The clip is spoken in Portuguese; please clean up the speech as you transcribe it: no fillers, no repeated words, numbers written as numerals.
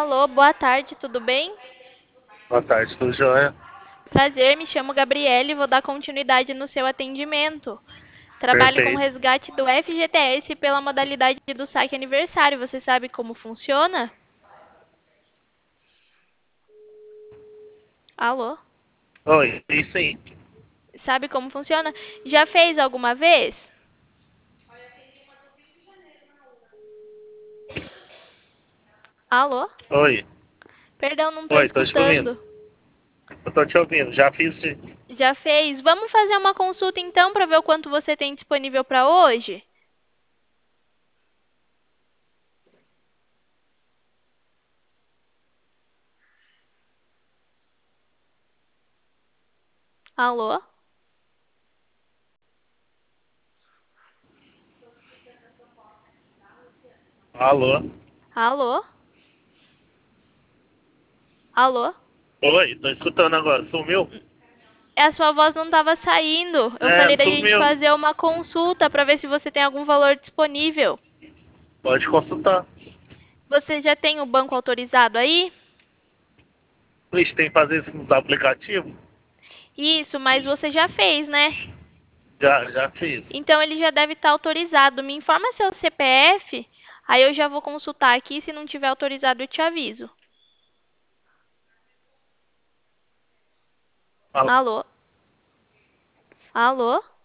Alô, boa tarde, tudo bem? Boa tarde, tudo jóia? Prazer, me chamo Gabriele e vou dar continuidade no seu atendimento. Trabalho com Perfeito. resgate do FGTS pela modalidade do saque aniversário. Você sabe como funciona? Alô? Oi, e sim. Sabe como funciona? Já fez alguma vez? Alô? Oi, Perdão, não estou oi, tô te ouvindo. escutando. Eu tô te ouvindo, já fiz sim. Já fez? Vamos fazer uma consulta então para ver o quanto você tem disponível para hoje? Alô? Alô? Alô? Alô? Oi, tô escutando agora. Sumiu? A sua voz não estava saindo. Eu É, falei da gente sumiu. fazer uma consulta para ver se você tem algum valor disponível. Pode consultar. Você já tem o banco autorizado aí? Ixi, tem que fazer isso nos aplicativos? Isso, mas você já fez, né? Já fiz. Então ele já deve estar autorizado. Me informa seu CPF, aí eu já vou consultar aqui. Se não tiver autorizado, eu te aviso. Alô? Alô? Alô?